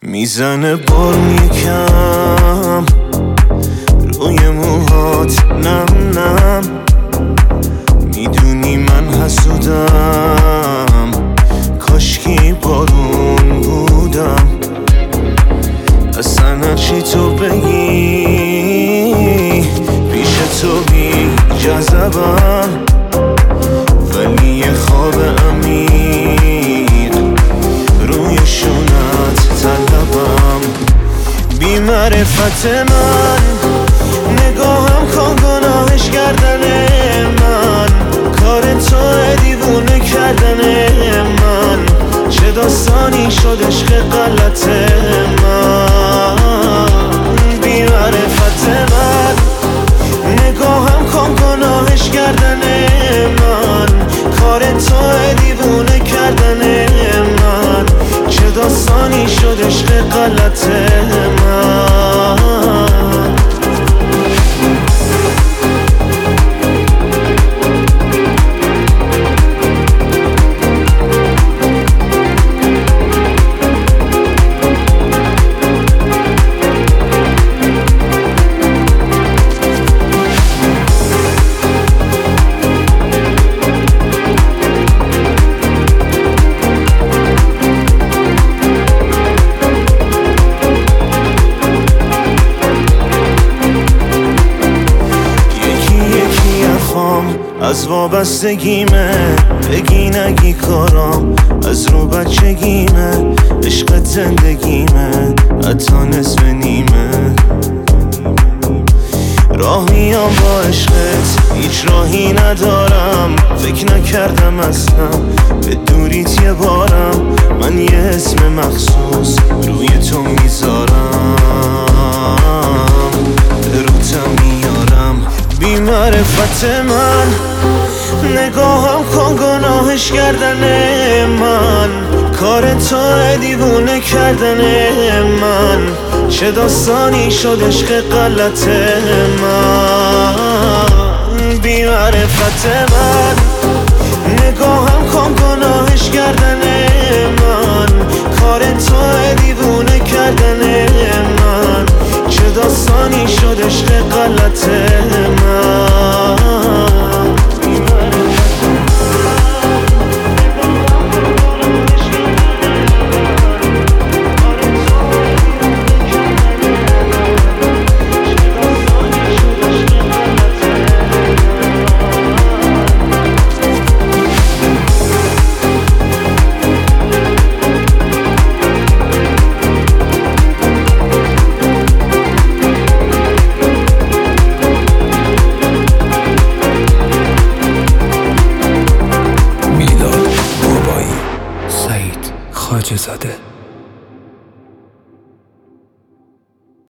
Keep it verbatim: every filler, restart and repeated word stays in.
میزنه بارون یکم روی موهات نم نم. میدونی من حسودم، کاشکی بارون بودم. اصلا هرچی تو بگی پیش تو بی جذبم، ولی یه خواب عمیق روی شونت طلبم. بی معرفت من نگاهم کن گناهش کردن من، کار تو دیوونه کردن من. چه داستانی شد عشق غلط من. بی معرفت من نگاهم کن گناهش کردن من، کار تو دیوونه کردن من. چه داستانی شد عشق غلط من. از وابستگیمه بگی نگی کارام، از رو بچگیمه عشقت زندگیمه حتی نصف نیمه. راه میام با عشقت هیچ راهی ندارم، فکر نکردم اصلا به دوریت یه بارم. من یه اسم مخصوص روی تو میذارم، به روتم میارم. بی معرفت من نگاهم کن گناهش کردن من، کار تو دیوونه کردن من. چه داستانی شد عشق غلط من. بی معرفت من نگاهم کن گناهش کردن من، کار تو دیوونه کردن من. چه داستانی شد عشق غلط من. خواجه زاده.